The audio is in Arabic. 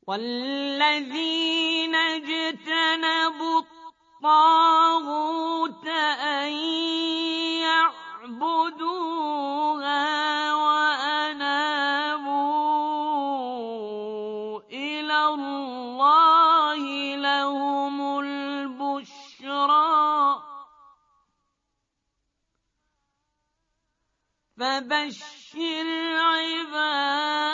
وَالَّذِينَ اجْتَنَبُوا الطَّاغُوتَ أَن يَعْبُدُوهَا وَأَنَابُوا إِلَى اللَّهِ لَهُمُ الْبُشْرَىٰ فَبَشِّرْ عِبَادِ